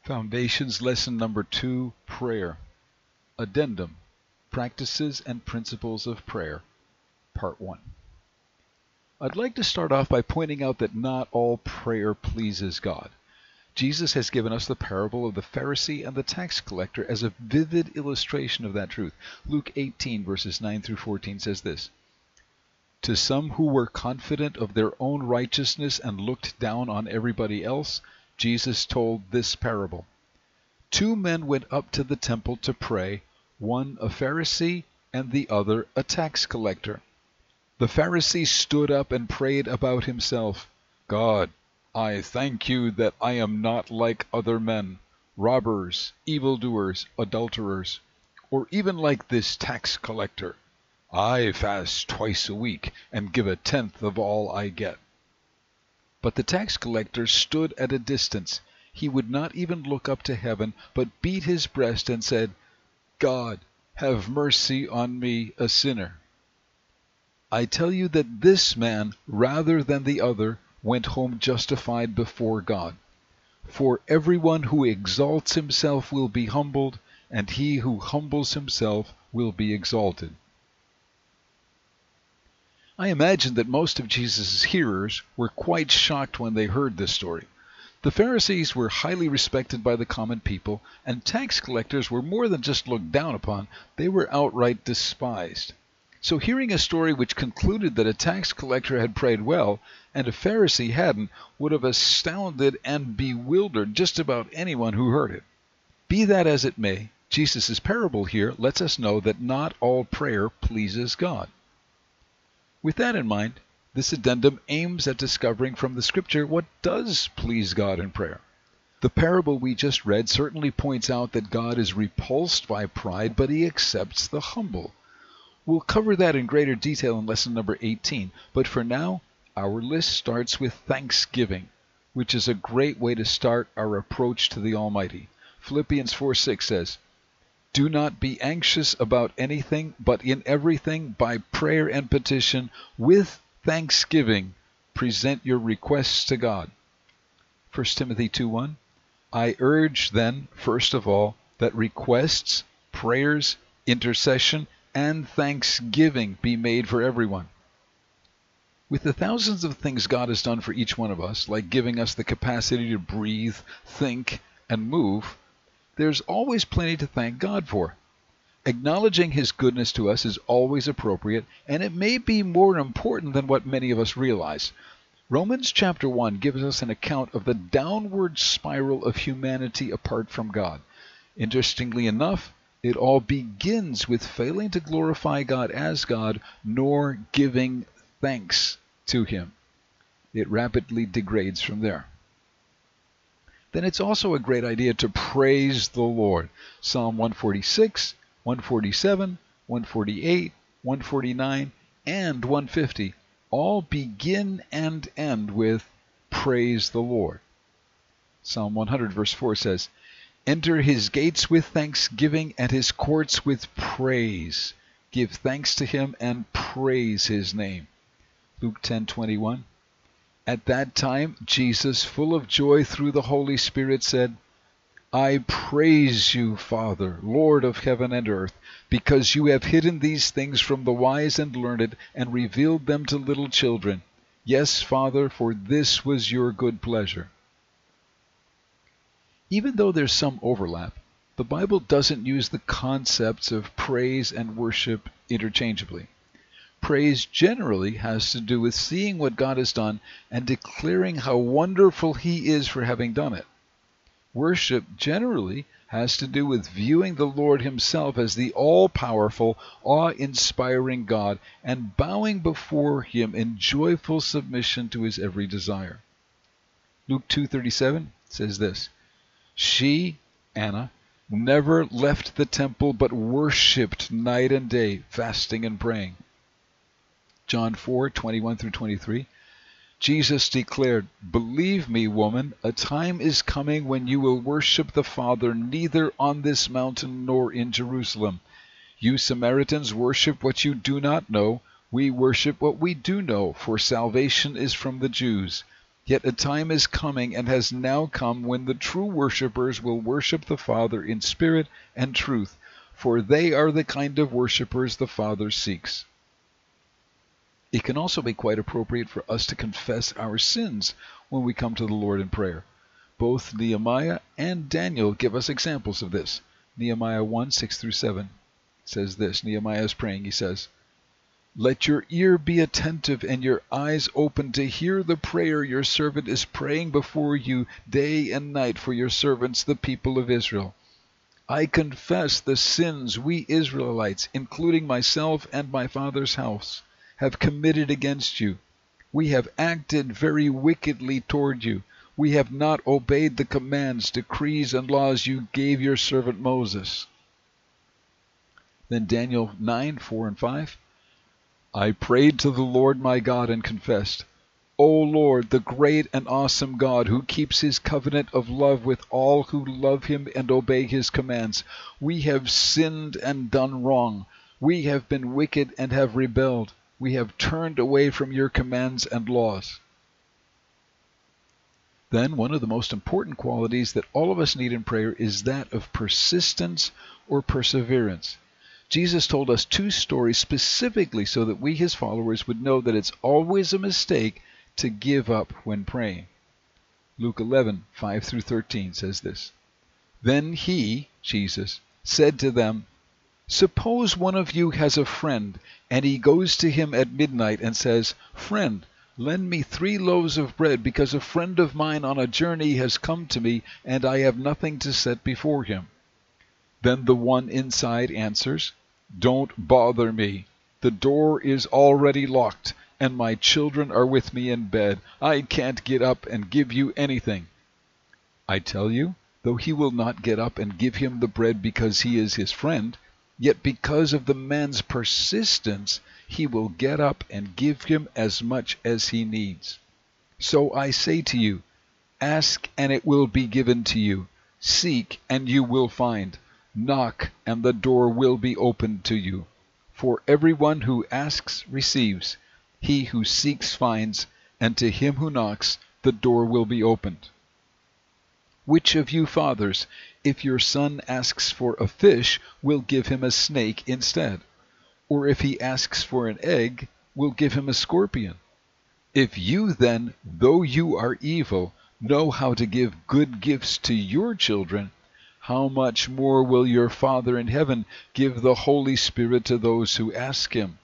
Foundations Lesson Number 2, Prayer. Addendum, Practices and Principles of Prayer, Part 1. I'd like to start off by pointing out that not all prayer pleases God. Jesus has given us the parable of the Pharisee and the tax collector as a vivid illustration of that truth. Luke 18, verses 9 through 14 says this: To some who were confident of their own righteousness and looked down on everybody else, Jesus told this parable. 2 men went up to the temple to pray, one a Pharisee and the other a tax collector. The Pharisee stood up and prayed about himself, God, I thank you that I am not like other men, robbers, evildoers, adulterers, or even like this tax collector. I fast twice a week and give 1/10 of all I get. But the tax collector stood at a distance. He would not even look up to heaven, but beat his breast and said, God, have mercy on me, a sinner. I tell you that this man, rather than the other, went home justified before God. For everyone who exalts himself will be humbled, and he who humbles himself will be exalted. I imagine that most of Jesus' hearers were quite shocked when they heard this story. The Pharisees were highly respected by the common people, and tax collectors were more than just looked down upon, they were outright despised. So hearing a story which concluded that a tax collector had prayed well and a Pharisee hadn't would have astounded and bewildered just about anyone who heard it. Be that as it may, Jesus' parable here lets us know that not all prayer pleases God. With that in mind, this addendum aims at discovering from the Scripture what does please God in prayer. The parable we just read certainly points out that God is repulsed by pride, but he accepts the humble. We'll cover that in greater detail in lesson number 18, but for now, our list starts with thanksgiving, which is a great way to start our approach to the Almighty. Philippians 4:6 says, Do not be anxious about anything, but in everything, by prayer and petition, with thanksgiving, present your requests to God. 1 Timothy 2:1, I urge then, first of all, that requests, prayers, intercession, and thanksgiving be made for everyone. With the thousands of things God has done for each one of us, like giving us the capacity to breathe, think, and move, there's always plenty to thank God for. Acknowledging his goodness to us is always appropriate, and it may be more important than what many of us realize. Romans chapter 1 gives us an account of the downward spiral of humanity apart from God. Interestingly enough, it all begins with failing to glorify God as God, nor giving thanks to him. It rapidly degrades from there. Then it's also a great idea to praise the Lord. Psalm 146, 147, 148, 149, and 150 all begin and end with praise the Lord. Psalm 100 verse 4 says, Enter his gates with thanksgiving and his courts with praise. Give thanks to him and praise his name. Luke 10:21. At that time, Jesus, full of joy through the Holy Spirit, said, I praise you, Father, Lord of heaven and earth, because you have hidden these things from the wise and learned and revealed them to little children. Yes, Father, for this was your good pleasure. Even though there's some overlap, the Bible doesn't use the concepts of praise and worship interchangeably. Praise generally has to do with seeing what God has done and declaring how wonderful he is for having done it. Worship generally has to do with viewing the Lord himself as the all-powerful, awe-inspiring God and bowing before him in joyful submission to his every desire. Luke 2:37 says this, She, Anna, never left the temple but worshipped night and day, fasting and praying. John 4:21 through 23. Jesus declared, Believe me, woman, a time is coming when you will worship the Father neither on this mountain nor in Jerusalem. You Samaritans worship what you do not know. We worship what we do know, for salvation is from the Jews. Yet a time is coming and has now come when the true worshippers will worship the Father in spirit and truth, for they are the kind of worshippers the Father seeks. It can also be quite appropriate for us to confess our sins when we come to the Lord in prayer. Both Nehemiah and Daniel give us examples of this. Nehemiah 1:6-7 says this. Nehemiah is praying. He says, "Let your ear be attentive and your eyes open to hear the prayer your servant is praying before you day and night for your servants, the people of Israel. I confess the sins we Israelites, including myself and my father's house, have committed against you. We have acted very wickedly toward you. We have not obeyed the commands, decrees, and laws you gave your servant Moses." Then Daniel 9:4-5. "I prayed to the Lord my God and confessed, O Lord, the great and awesome God who keeps his covenant of love with all who love him and obey his commands, we have sinned and done wrong. We have been wicked and have rebelled. We have turned away from your commands and laws." Then one of the most important qualities that all of us need in prayer is that of persistence or perseverance. Jesus told us 2 stories specifically so that we, his followers, would know that it's always a mistake to give up when praying. Luke 11:5-13 says this. "Then he," Jesus, "said to them, 'Suppose one of you has a friend, and he goes to him at midnight and says, "Friend, lend me 3 loaves of bread, because a friend of mine on a journey has come to me, and I have nothing to set before him." Then the one inside answers, "Don't bother me. The door is already locked, and my children are with me in bed. I can't get up and give you anything." I tell you, though he will not get up and give him the bread because he is his friend, yet because of the man's persistence, he will get up and give him as much as he needs. So I say to you, ask and it will be given to you. Seek and you will find. Knock and the door will be opened to you. For everyone who asks receives. He who seeks finds, and to him who knocks the door will be opened. Which of you fathers, if your son asks for a fish, will give him a snake instead? Or if he asks for an egg, will give him a scorpion? If you then, though you are evil, know how to give good gifts to your children, how much more will your Father in heaven give the Holy Spirit to those who ask him?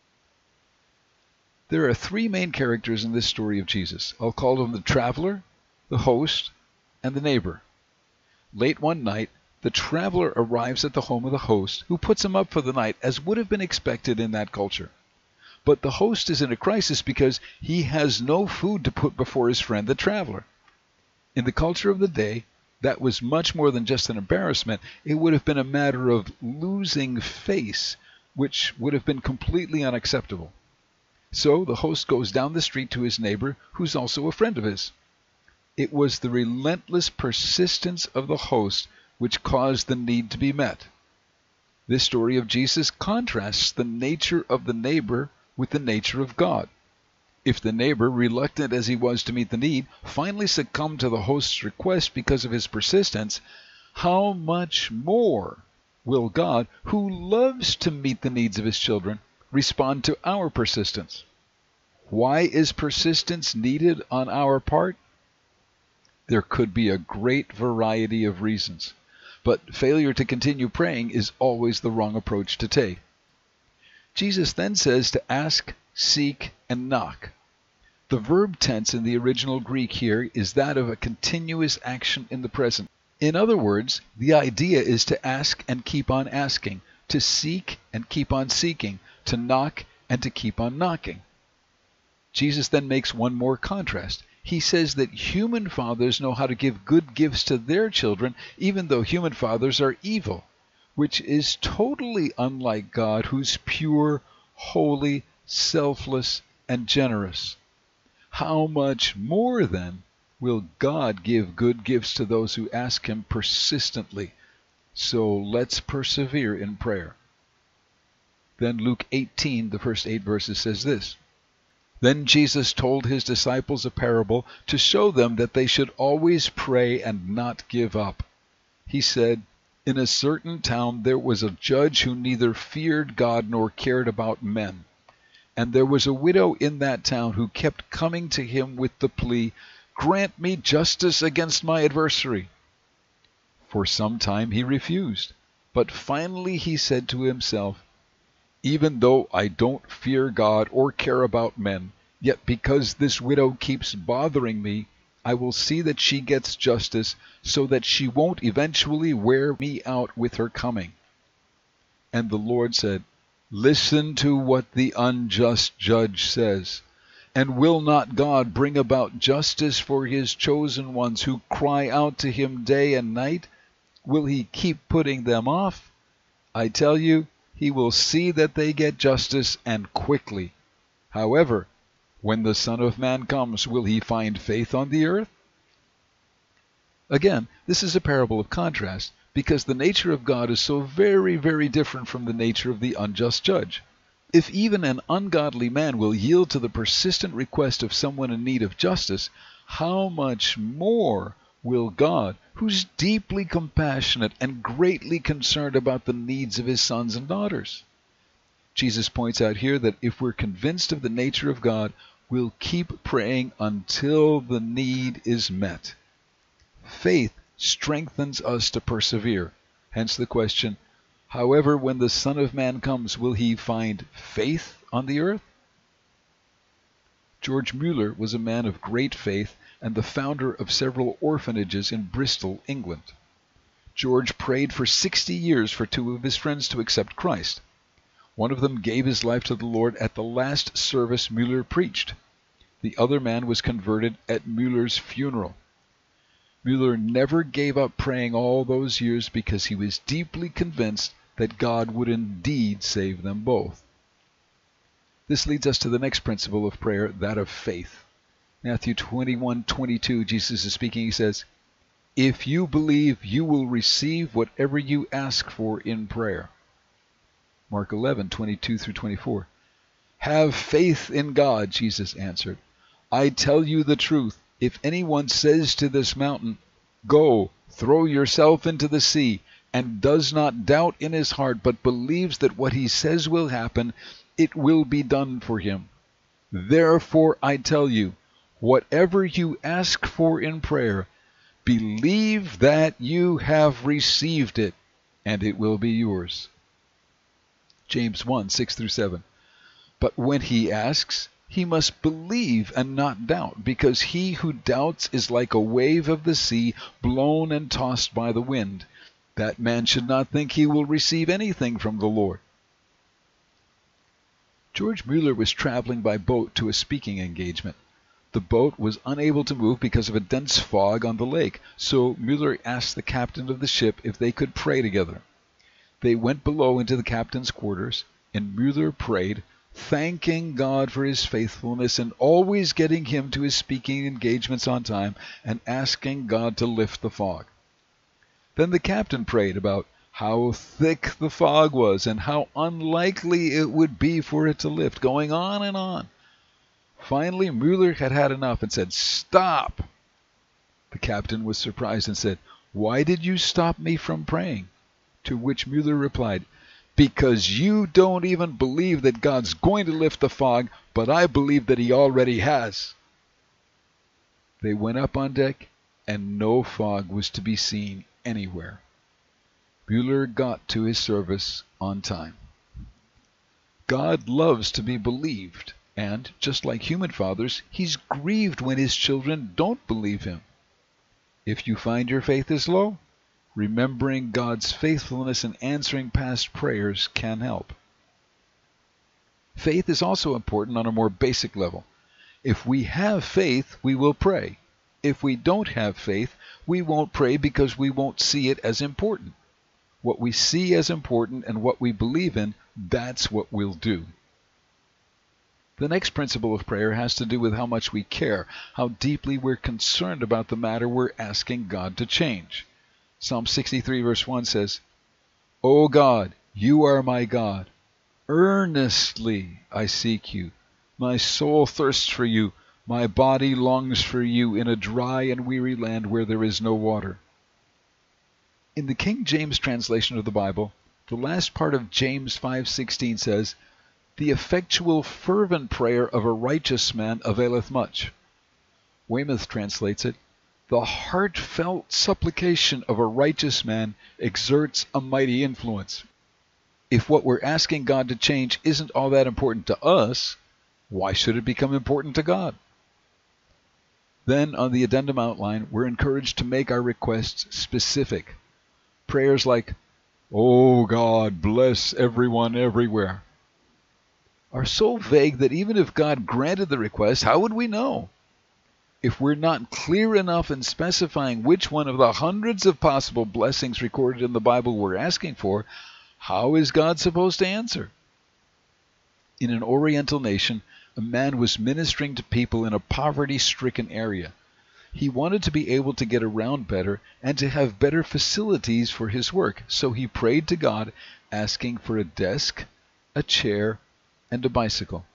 There are 3 main characters in this story of Jesus. I'll call them the traveler, the host, and the neighbor. Late one night, the traveler arrives at the home of the host, who puts him up for the night, as would have been expected in that culture. But the host is in a crisis because he has no food to put before his friend the traveler. In the culture of the day, that was much more than just an embarrassment. It would have been a matter of losing face, which would have been completely unacceptable. So the host goes down the street to his neighbor, who's also a friend of his. It was the relentless persistence of the host which caused the need to be met. This story of Jesus contrasts the nature of the neighbor with the nature of God. If the neighbor, reluctant as he was to meet the need, finally succumbed to the host's request because of his persistence, how much more will God, who loves to meet the needs of his children, respond to our persistence? Why is persistence needed on our part? There could be a great variety of reasons, but failure to continue praying is always the wrong approach to take. Jesus then says to ask, seek, and knock. The verb tense in the original Greek here is that of a continuous action in the present. In other words, the idea is to ask and keep on asking, to seek and keep on seeking, to knock and to keep on knocking. Jesus then makes one more contrast. He says that human fathers know how to give good gifts to their children, even though human fathers are evil, which is totally unlike God, who's pure, holy, selfless, and generous. How much more, then, will God give good gifts to those who ask him persistently? So let's persevere in prayer. Then Luke 18, the first 8 verses, says this. Then Jesus told his disciples a parable to show them that they should always pray and not give up. He said, "In a certain town there was a judge who neither feared God nor cared about men. And there was a widow in that town who kept coming to him with the plea, 'Grant me justice against my adversary.' For some time he refused, but finally he said to himself, 'Even though I don't fear God or care about men, yet because this widow keeps bothering me, I will see that she gets justice so that she won't eventually wear me out with her coming.' And the Lord said, 'Listen to what the unjust judge says. And will not God bring about justice for his chosen ones who cry out to him day and night? Will he keep putting them off? I tell you, he will see that they get justice, and quickly. However, when the Son of Man comes, will he find faith on the earth?'" Again, this is a parable of contrast, because the nature of God is so very, very different from the nature of the unjust judge. If even an ungodly man will yield to the persistent request of someone in need of justice, how much more will God, who's deeply compassionate and greatly concerned about the needs of his sons and daughters? Jesus points out here that if we're convinced of the nature of God, we'll keep praying until the need is met. Faith strengthens us to persevere. Hence the question, however, when the Son of Man comes, will he find faith on the earth? George Mueller was a man of great faith and the founder of several orphanages in Bristol, England. George prayed for 60 years for 2 of his friends to accept Christ. One of them gave his life to the Lord at the last service Mueller preached. The other man was converted at Mueller's funeral. Mueller never gave up praying all those years because he was deeply convinced that God would indeed save them both. This leads us to the next principle of prayer, that of faith. Matthew 21:22, Jesus is speaking. He says, "If you believe, you will receive whatever you ask for in prayer." Mark 11:22-24. "Have faith in God," Jesus answered. "I tell you the truth. If anyone says to this mountain, 'Go, throw yourself into the sea,' and does not doubt in his heart, but believes that what he says will happen, it will be done for him. Therefore I tell you, whatever you ask for in prayer, believe that you have received it, and it will be yours." James 1:6-7. "But when he asks, he must believe and not doubt, because he who doubts is like a wave of the sea, blown and tossed by the wind. That man should not think he will receive anything from the Lord." George Mueller was traveling by boat to a speaking engagement. The boat was unable to move because of a dense fog on the lake, so Mueller asked the captain of the ship if they could pray together. They went below into the captain's quarters, and Mueller prayed, thanking God for his faithfulness and always getting him to his speaking engagements on time, and asking God to lift the fog. Then the captain prayed about how thick the fog was and how unlikely it would be for it to lift, going on and on. Finally, Mueller had had enough and said, "Stop!" The captain was surprised and said, "Why did you stop me from praying?" To which Mueller replied, "Because you don't even believe that God's going to lift the fog, but I believe that he already has." They went up on deck, and no fog was to be seen anywhere. Mueller got to his service on time. God loves to be believed, and, just like human fathers, he's grieved when his children don't believe him. If you find your faith is low, remembering God's faithfulness in answering past prayers can help. Faith is also important on a more basic level. If we have faith, we will pray. If we don't have faith, we won't pray because we won't see it as important. What we see as important and what we believe in, that's what we'll do. The next principle of prayer has to do with how much we care, how deeply we're concerned about the matter we're asking God to change. Psalm 63 verse 1 says, "O God, you are my God. Earnestly I seek you. My soul thirsts for you. My body longs for you in a dry and weary land where there is no water. In the King James translation of the Bible, the last part of James 5:16 says, "The effectual fervent prayer of a righteous man availeth much." Weymouth translates it, "The heartfelt supplication of a righteous man exerts a mighty influence." If what we're asking God to change isn't all that important to us, why should it become important to God? Then, on the addendum outline, we're encouraged to make our requests specific. Prayers like, "Oh God, bless everyone everywhere," are so vague that even if God granted the request, how would we know? If we're not clear enough in specifying which one of the hundreds of possible blessings recorded in the Bible we're asking for, how is God supposed to answer? In an Oriental nation, a man was ministering to people in a poverty-stricken area. He wanted to be able to get around better and to have better facilities for his work, so he prayed to God, asking for a desk, a chair, and a bicycle.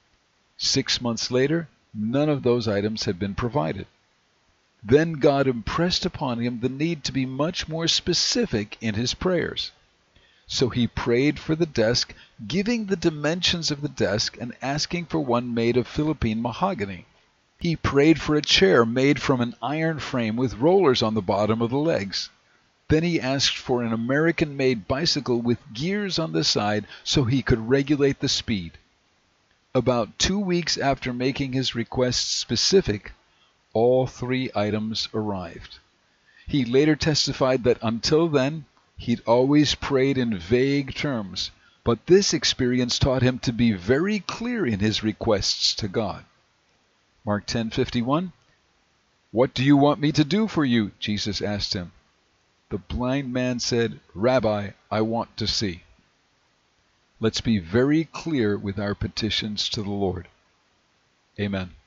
6 months later, none of those items had been provided. Then God impressed upon him the need to be much more specific in his prayers. So he prayed for the desk, giving the dimensions of the desk and asking for one made of Philippine mahogany. He prayed for a chair made from an iron frame with rollers on the bottom of the legs. Then he asked for an American-made bicycle with gears on the side so he could regulate the speed. About 2 weeks after making his request specific, all 3 items arrived. He later testified that until then, he'd always prayed in vague terms, but this experience taught him to be very clear in his requests to God. Mark 10:51, "What do you want me to do for you?" Jesus asked him. The blind man said, "Rabbi, I want to see." Let's be very clear with our petitions to the Lord. Amen.